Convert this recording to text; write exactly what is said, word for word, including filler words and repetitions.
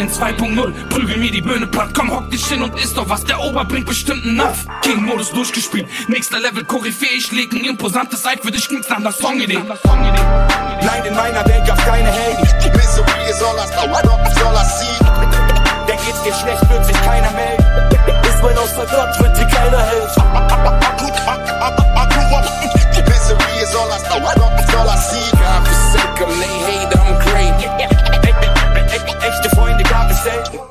Saiyajin zwei Punkt null, prügel mir die Birne platt. Komm, hock dich hin und isst doch was, der Ober bringt bestimmt einen Napf. King-Modus durchgespielt, nächster Level Koryphäe. Ich leg ein imposantes Eid, für dich klingt's nach der Songidee. Nein, in meiner Welt gab's keine Helden. Misery is all I see. Der geht's dir schlecht,